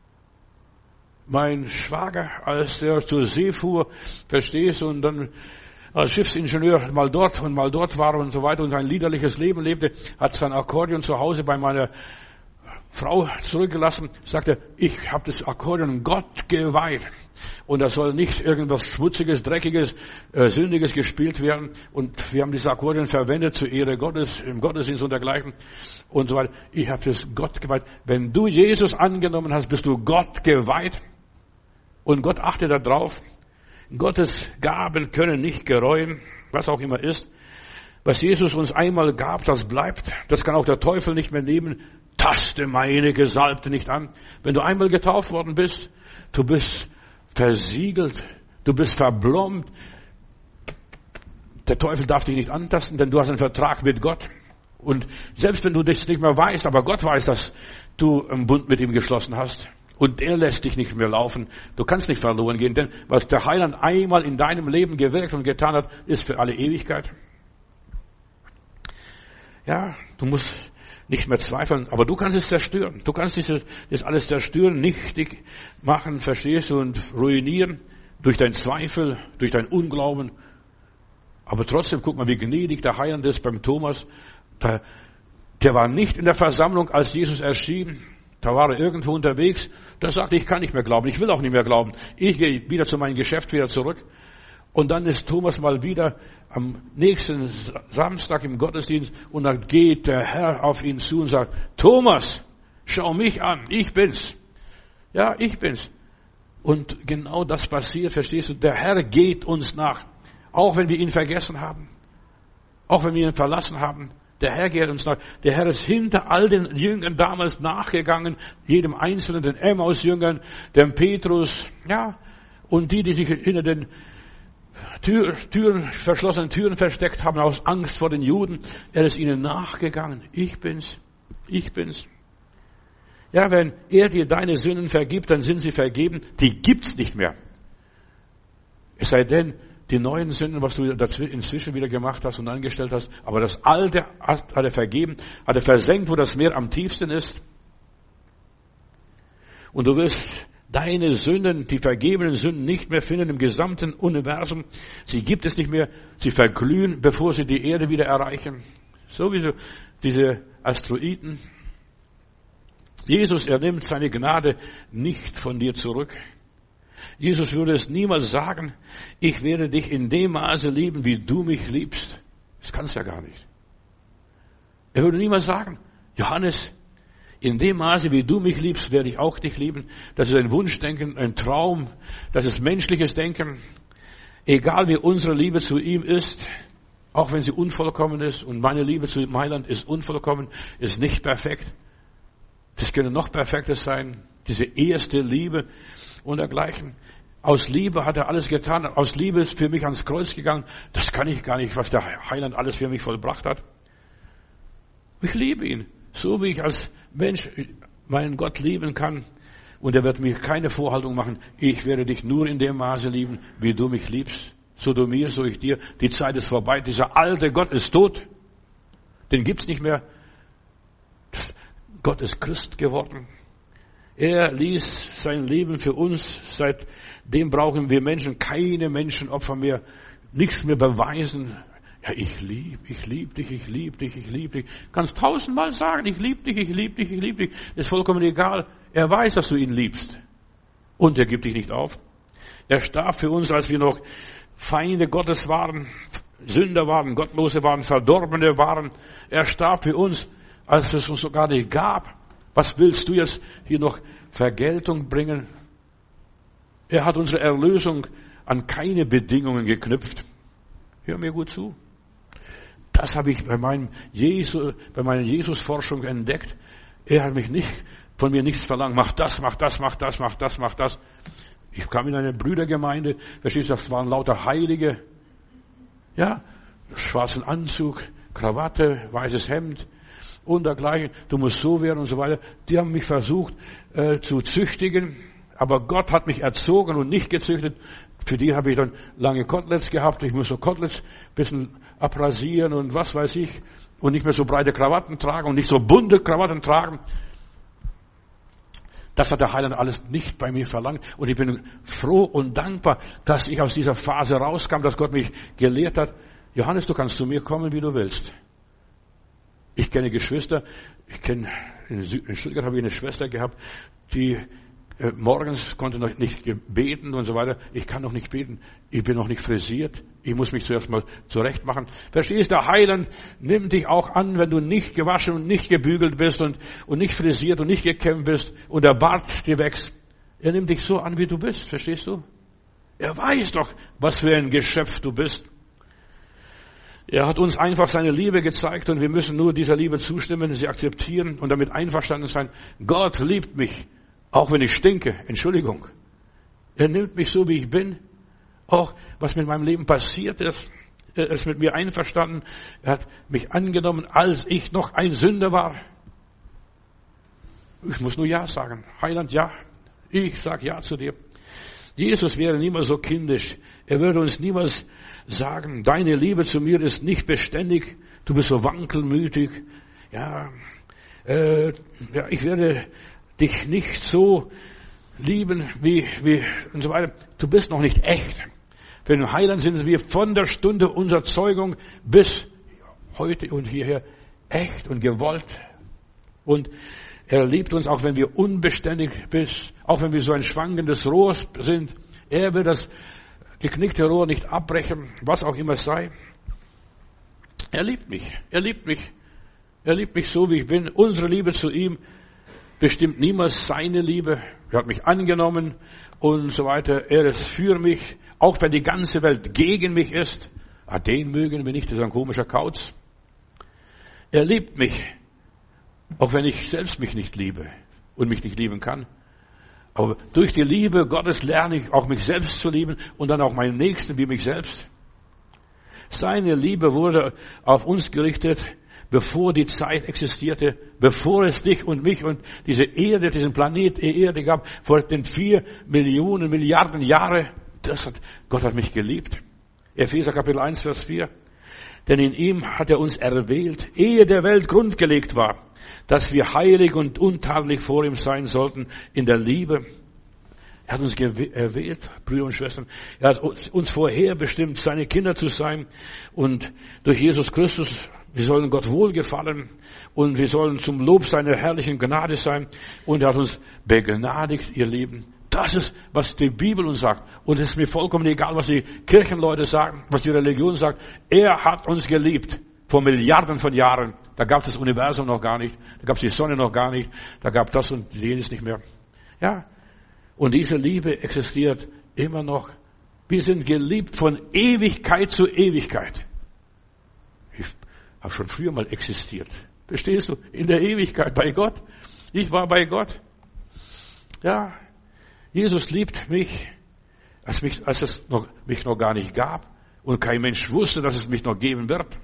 A: Mein Schwager, als er zur See fuhr, verstehst du, und dann als Schiffsingenieur mal dort und mal dort war und so weiter und sein liederliches Leben lebte, hat sein Akkordeon zu Hause bei meiner Frau zurückgelassen, sagte, ich habe das Akkordeon Gott geweiht. Und da soll nicht irgendwas Schmutziges, Dreckiges, äh, Sündiges gespielt werden. Und wir haben dieses Akkordeon verwendet zur Ehre Gottes, im Gottesdienst und dergleichen und so weiter. Ich habe das Gott geweiht. Wenn du Jesus angenommen hast, bist du Gott geweiht. Und Gott achtet darauf. Gottes Gaben können nicht gereuen, was auch immer ist. Was Jesus uns einmal gab, das bleibt. Das kann auch der Teufel nicht mehr nehmen. Taste meine Gesalbte nicht an. Wenn du einmal getauft worden bist, du bist versiegelt, du bist verblombt. Der Teufel darf dich nicht antasten, denn du hast einen Vertrag mit Gott. Und selbst wenn du das nicht mehr weißt, aber Gott weiß, dass du einen Bund mit ihm geschlossen hast. Und er lässt dich nicht mehr laufen. Du kannst nicht verloren gehen, denn was der Heiland einmal in deinem Leben gewirkt und getan hat, ist für alle Ewigkeit. Ja, du musst nicht mehr zweifeln, aber du kannst es zerstören. Du kannst dieses, das alles zerstören, nichtig machen, verstehst du, und ruinieren durch dein Zweifel, durch dein Unglauben. Aber trotzdem, guck mal, wie gnädig der Heiland ist beim Thomas. Da Der war nicht in der Versammlung, als Jesus erschien. Da war er irgendwo unterwegs. Da sagte, ich kann nicht mehr glauben. Ich will auch nicht mehr glauben. Ich gehe wieder zu meinem Geschäft wieder zurück. Und dann ist Thomas mal wieder am nächsten Samstag im Gottesdienst und dann geht der Herr auf ihn zu und sagt, Thomas, schau mich an, ich bin's. Ja, ich bin's. Und genau das passiert, verstehst du? Der Herr geht uns nach. Auch wenn wir ihn vergessen haben. Auch wenn wir ihn verlassen haben. Der Herr geht uns nach. Der Herr ist hinter all den Jüngern damals nachgegangen. Jedem Einzelnen, den Emmaus-Jüngern, dem Petrus. Ja. Und die, die sich hinter den Tür, Türen, verschlossenen Türen versteckt haben, aus Angst vor den Juden. Er ist ihnen nachgegangen. Ich bin's. Ich bin's. Ja, wenn er dir deine Sünden vergibt, dann sind sie vergeben. Die gibt's nicht mehr. Es sei denn, die neuen Sünden, was du inzwischen wieder gemacht hast und angestellt hast, aber das Alte hat er vergeben, hat er versenkt, wo das Meer am tiefsten ist. Und du wirst deine Sünden, die vergebenen Sünden nicht mehr finden im gesamten Universum. Sie gibt es nicht mehr. Sie verglühen, bevor sie die Erde wieder erreichen. Sowieso diese Asteroiden. Jesus, er nimmt seine Gnade nicht von dir zurück. Jesus würde es niemals sagen, ich werde dich in dem Maße lieben, wie du mich liebst. Das kannst du ja gar nicht. Er würde niemals sagen, Johannes, in dem Maße, wie du mich liebst, werde ich auch dich lieben. Das ist ein Wunschdenken, ein Traum, das ist menschliches Denken. Egal wie unsere Liebe zu ihm ist, auch wenn sie unvollkommen ist, und meine Liebe zu Mailand ist unvollkommen, ist nicht perfekt. Das könnte noch perfekter sein, diese erste Liebe und dergleichen. Aus Liebe hat er alles getan, aus Liebe ist für mich ans Kreuz gegangen. Das kann ich gar nicht, was der Heiland alles für mich vollbracht hat. Ich liebe ihn, so wie ich als Mensch meinen Gott lieben kann. Und er wird mir keine Vorhaltung machen. Ich werde dich nur in dem Maße lieben, wie du mich liebst. So du mir, so ich dir. Die Zeit ist vorbei. Dieser alte Gott ist tot. Den gibt's nicht mehr. Gott ist Christ geworden. Er ließ sein Leben für uns. Seitdem brauchen wir Menschen keine Menschenopfer mehr. Nichts mehr beweisen. Ja, ich lieb, ich lieb dich, ich lieb dich, ich lieb dich. Kannst tausendmal sagen, ich lieb dich, ich lieb dich, ich lieb dich. Ist vollkommen egal. Er weiß, dass du ihn liebst. Und er gibt dich nicht auf. Er starb für uns, als wir noch Feinde Gottes waren, Sünder waren, Gottlose waren, Verdorbene waren. Er starb für uns, als es uns sogar nicht gab. Was willst du jetzt hier noch Vergeltung bringen? Er hat unsere Erlösung an keine Bedingungen geknüpft. Hör mir gut zu. Das habe ich bei meinem Jesus, bei meiner Jesus-Forschung entdeckt. Er hat mich nicht, von mir nichts verlangt. Mach das, mach das, mach das, mach das, mach das. Ich kam in eine Brüdergemeinde. Verstehst du, das waren lauter Heilige. Ja, schwarzen Anzug, Krawatte, weißes Hemd und dergleichen. Du musst so werden und so weiter. Die haben mich versucht äh, zu züchtigen. Aber Gott hat mich erzogen und nicht gezüchtet. Für die habe ich dann lange Koteletts gehabt. Ich muss so Koteletts ein bisschen abrasieren und was weiß ich. Und nicht mehr so breite Krawatten tragen und nicht so bunte Krawatten tragen. Das hat der Heiland alles nicht bei mir verlangt. Und ich bin froh und dankbar, dass ich aus dieser Phase rauskam, dass Gott mich gelehrt hat. Johannes, du kannst zu mir kommen, wie du willst. Ich kenne Geschwister. Ich kenne, in Stuttgart habe ich eine Schwester gehabt, die äh, morgens konnte noch nicht beten und so weiter. Ich kann noch nicht beten. Ich bin noch nicht frisiert. Ich muss mich zuerst mal zurecht machen. Verstehst du, der Heiland nimmt dich auch an, wenn du nicht gewaschen und nicht gebügelt bist und, und nicht frisiert und nicht gekämmt bist und der Bart dir wächst. Er nimmt dich so an, wie du bist. Verstehst du? Er weiß doch, was für ein Geschöpf du bist. Er hat uns einfach seine Liebe gezeigt und wir müssen nur dieser Liebe zustimmen, sie akzeptieren und damit einverstanden sein. Gott liebt mich, auch wenn ich stinke. Entschuldigung. Er nimmt mich so, wie ich bin. Auch was mit meinem Leben passiert ist, er ist mit mir einverstanden. Er hat mich angenommen, als ich noch ein Sünder war. Ich muss nur Ja sagen. Heiland, ja. Ich sag Ja zu dir. Jesus wäre niemals so kindisch. Er würde uns niemals sagen, deine Liebe zu mir ist nicht beständig. Du bist so wankelmütig. Ja, äh, ja ich werde dich nicht so lieben wie, wie, und so weiter. Du bist noch nicht echt. Für den Heiland sind wir von der Stunde unserer Zeugung bis heute und hierher echt und gewollt. Und er liebt uns, auch wenn wir unbeständig sind, auch wenn wir so ein schwankendes Rohr sind. Er will das geknickte Rohr nicht abbrechen, was auch immer es sei. Er liebt mich. Er liebt mich. Er liebt mich so, wie ich bin. Unsere Liebe zu ihm bestimmt niemals seine Liebe. Er hat mich angenommen und so weiter. Er ist für mich, auch wenn die ganze Welt gegen mich ist. Ah, den mögen wir nicht, das ist ein komischer Kauz. Er liebt mich, auch wenn ich selbst mich nicht liebe und mich nicht lieben kann. Aber durch die Liebe Gottes lerne ich auch mich selbst zu lieben und dann auch meinen Nächsten wie mich selbst. Seine Liebe wurde auf uns gerichtet, bevor die Zeit existierte, bevor es dich und mich und diese Erde, diesen Planet Erde gab, vor den vier Millionen, Milliarden Jahre. Das hat, Gott hat mich geliebt. Epheser Kapitel eins, Vers vier. Denn in ihm hat er uns erwählt, ehe der Welt grundgelegt war, dass wir heilig und untadelig vor ihm sein sollten in der Liebe. Er hat uns erwählt, Brüder und Schwestern. Er hat uns vorherbestimmt, seine Kinder zu sein. Und durch Jesus Christus, wir sollen Gott wohlgefallen. Und wir sollen zum Lob seiner herrlichen Gnade sein. Und er hat uns begnadigt, ihr Lieben. Das ist, was die Bibel uns sagt. Und es ist mir vollkommen egal, was die Kirchenleute sagen, was die Religion sagt. Er hat uns geliebt. Vor Milliarden von Jahren. Da gab es das Universum noch gar nicht. Da gab es die Sonne noch gar nicht. Da gab das und jenes nicht mehr. Ja. Und diese Liebe existiert immer noch. Wir sind geliebt von Ewigkeit zu Ewigkeit. Ich habe schon früher mal existiert. Verstehst du? In der Ewigkeit bei Gott. Ich war bei Gott. Ja. Jesus liebt mich, als, mich, als es noch, mich noch gar nicht gab und kein Mensch wusste, dass es mich noch geben wird.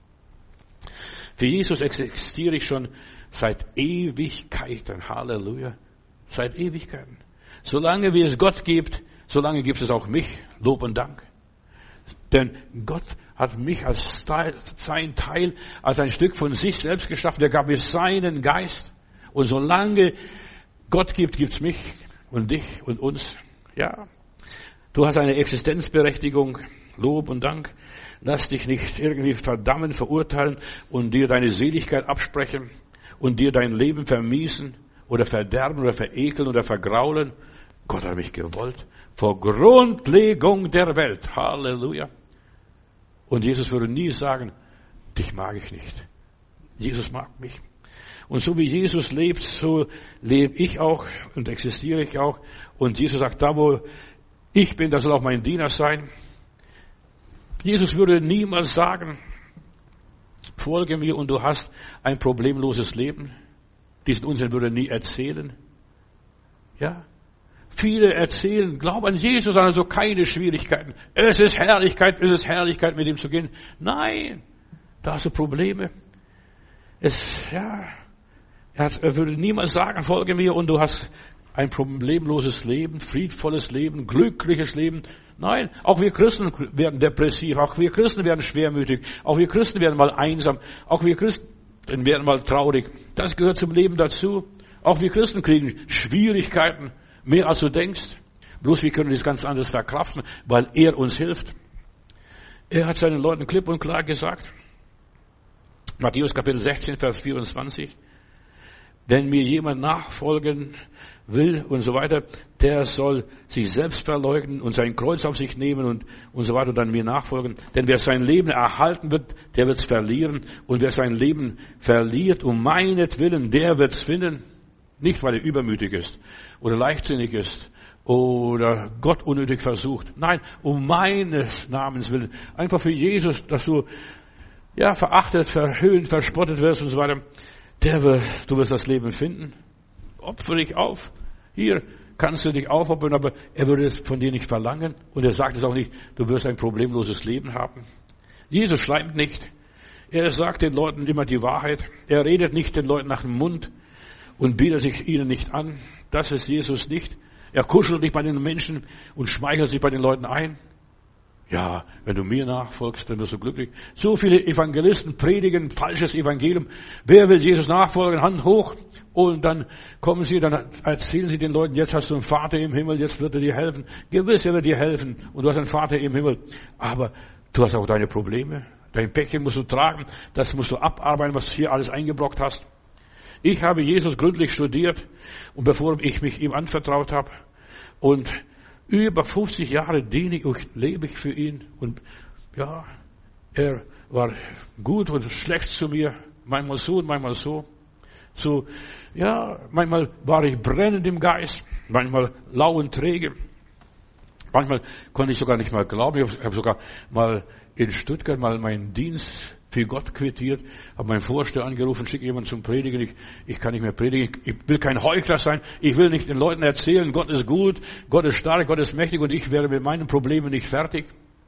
A: Für Jesus existiere ich schon seit Ewigkeiten. Halleluja. Seit Ewigkeiten. Solange wie es Gott gibt, solange gibt es auch mich. Lob und Dank. Denn Gott hat mich als sein Teil, als ein Stück von sich selbst geschaffen. Er gab mir seinen Geist. Und solange Gott gibt, gibt's mich. Und dich und uns, ja. Du hast eine Existenzberechtigung, Lob und Dank. Lass dich nicht irgendwie verdammen, verurteilen und dir deine Seligkeit absprechen und dir dein Leben vermiesen oder verderben oder verekeln oder vergraulen. Gott hat mich gewollt. Vor Grundlegung der Welt. Halleluja. Und Jesus würde nie sagen, dich mag ich nicht. Jesus mag mich. Und so wie Jesus lebt, so lebe ich auch und existiere ich auch. Und Jesus sagt, da wo ich bin, da soll auch mein Diener sein. Jesus würde niemals sagen, folge mir und du hast ein problemloses Leben. Diesen Unsinn würde er nie erzählen. Ja. Viele erzählen, glaub an Jesus, also keine Schwierigkeiten. Es ist Herrlichkeit, es ist Herrlichkeit, mit ihm zu gehen. Nein, da hast du Probleme. Es, ja. Er, hat, er würde niemals sagen, folge mir und du hast ein problemloses Leben, friedvolles Leben, glückliches Leben. Nein, auch wir Christen werden depressiv, auch wir Christen werden schwermütig, auch wir Christen werden mal einsam, auch wir Christen werden mal traurig. Das gehört zum Leben dazu. Auch wir Christen kriegen Schwierigkeiten, mehr als du denkst. Bloß wir können das ganz anders verkraften, weil er uns hilft. Er hat seinen Leuten klipp und klar gesagt, Matthäus Kapitel sechzehn, Vers vierundzwanzig, wenn mir jemand nachfolgen will und so weiter, der soll sich selbst verleugnen und sein Kreuz auf sich nehmen und, und so weiter und dann mir nachfolgen. Denn wer sein Leben erhalten wird, der wird es verlieren. Und wer sein Leben verliert um meinetwillen, der wird es finden. Nicht, weil er übermütig ist oder leichtsinnig ist oder Gott unnötig versucht. Nein, um meines Namens willen. Einfach für Jesus, dass du ja verachtet, verhöhnt, verspottet wirst und so weiter. Der wird, du wirst das Leben finden. Opfer dich auf. Hier kannst du dich aufopfern, aber er würde es von dir nicht verlangen. Und er sagt es auch nicht, du wirst ein problemloses Leben haben. Jesus schleimt nicht. Er sagt den Leuten immer die Wahrheit. Er redet nicht den Leuten nach dem Mund und bietet sich ihnen nicht an. Das ist Jesus nicht. Er kuschelt nicht bei den Menschen und schmeichelt sich bei den Leuten ein. Ja, wenn du mir nachfolgst, dann wirst du glücklich. So viele Evangelisten predigen falsches Evangelium. Wer will Jesus nachfolgen? Hand hoch. Und dann kommen sie, dann erzählen sie den Leuten, jetzt hast du einen Vater im Himmel, jetzt wird er dir helfen. Gewiss, er wird dir helfen. Und du hast einen Vater im Himmel. Aber du hast auch deine Probleme. Dein Päckchen musst du tragen. Das musst du abarbeiten, was du hier alles eingebrockt hast. Ich habe Jesus gründlich studiert und bevor ich mich ihm anvertraut habe und über fünfzig Jahre diene ich und lebe ich für ihn und ja, er war gut und schlecht zu mir, manchmal so und manchmal so. So, ja, manchmal war ich brennend im Geist, manchmal lau und träge. Manchmal konnte ich sogar nicht mal glauben. Ich habe sogar mal in Stuttgart mal meinen Dienst für Gott quittiert, habe meinen Vorsteher angerufen, schicke jemanden zum Predigen. Ich, ich kann nicht mehr predigen. Ich, ich will kein Heuchler sein. Ich will nicht den Leuten erzählen, Gott ist gut, Gott ist stark, Gott ist mächtig und ich werde mit meinen Problemen nicht fertig.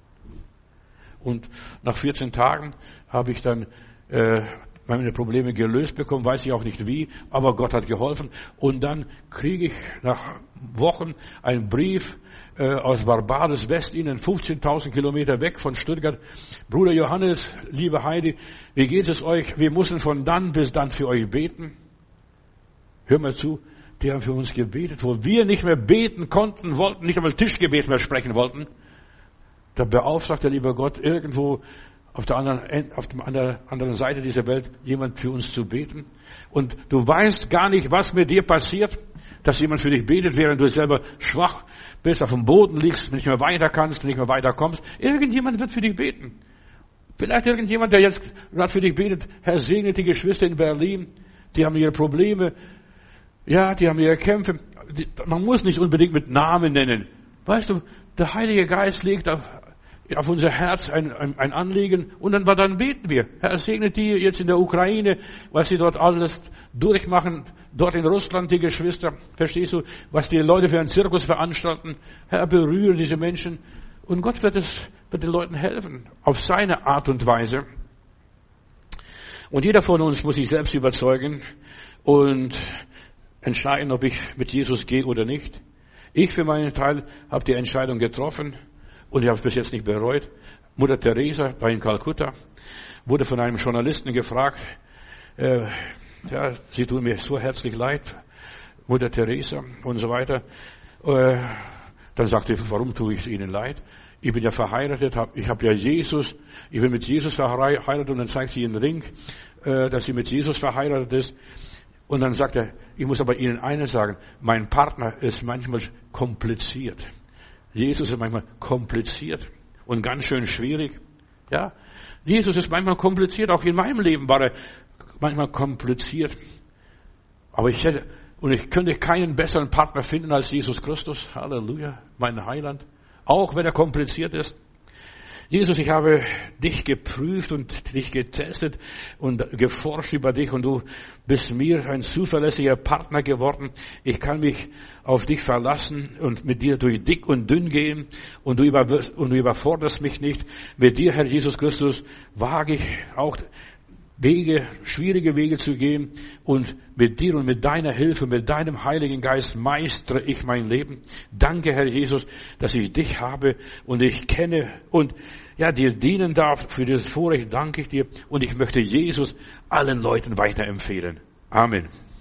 A: Und nach vierzehn Tagen habe ich dann äh, meine Probleme gelöst bekommen, weiß ich auch nicht wie, aber Gott hat geholfen. Und dann kriege ich nach Wochen einen Brief äh, aus Barbados, Westindien, fünfzehntausend Kilometer weg von Stuttgart. Bruder Johannes, liebe Heidi, wie geht es euch? Wir müssen von dann bis dann für euch beten. Hör mal zu, die haben für uns gebetet, wo wir nicht mehr beten konnten, wollten, nicht einmal Tischgebet mehr sprechen wollten. Da beauftragt der liebe Gott irgendwo auf der anderen, auf der anderen Seite dieser Welt jemand für uns zu beten. Und du weißt gar nicht, was mit dir passiert, dass jemand für dich betet, während du selber schwach bist, auf dem Boden liegst, nicht mehr weiter kannst, nicht mehr weiter kommst. Irgendjemand wird für dich beten. Vielleicht irgendjemand, der jetzt gerade für dich betet. Herr, segne die Geschwister in Berlin. Die haben ihre Probleme. Ja, die haben ihre Kämpfe. Man muss nicht unbedingt mit Namen nennen. Weißt du, der Heilige Geist legt auf, auf unser Herz ein, ein, ein Anliegen und dann, dann beten wir. Herr, segne die jetzt in der Ukraine, was sie dort alles durchmachen, dort in Russland, die Geschwister. Verstehst du, was die Leute für einen Zirkus veranstalten? Herr, berühre diese Menschen und Gott wird es, wird den Leuten helfen, auf seine Art und Weise. Und jeder von uns muss sich selbst überzeugen und entscheiden, ob ich mit Jesus gehe oder nicht. Ich für meinen Teil habe die Entscheidung getroffen und ich habe es bis jetzt nicht bereut. Mutter Teresa da in Kalkutta wurde von einem Journalisten gefragt, äh, ja, sie tun mir so herzlich leid, Mutter Teresa und so weiter. Äh, dann sagte ich, warum tue ich Ihnen leid? Ich bin ja verheiratet, hab, ich habe ja Jesus, ich bin mit Jesus verheiratet und dann zeigt sie einen Ring, äh, dass sie mit Jesus verheiratet ist. Und dann sagt er, ich muss aber Ihnen eines sagen, mein Partner ist manchmal kompliziert. Jesus ist manchmal kompliziert und ganz schön schwierig. Ja, Jesus ist manchmal kompliziert, auch in meinem Leben war er manchmal kompliziert. Aber ich hätte, und ich könnte keinen besseren Partner finden als Jesus Christus. Halleluja, mein Heiland. Auch wenn er kompliziert ist. Jesus, ich habe dich geprüft und dich getestet und geforscht über dich und du bist mir ein zuverlässiger Partner geworden. Ich kann mich auf dich verlassen und mit dir durch dick und dünn gehen und du, über, und du überforderst mich nicht. Mit dir, Herr Jesus Christus, wage ich auch Wege, schwierige Wege zu gehen und mit dir und mit deiner Hilfe, mit deinem Heiligen Geist meistere ich mein Leben. Danke, Herr Jesus, dass ich dich habe und ich kenne und ja, dir dienen darf. Für dieses Vorrecht danke ich dir und ich möchte Jesus allen Leuten weiterempfehlen. Amen.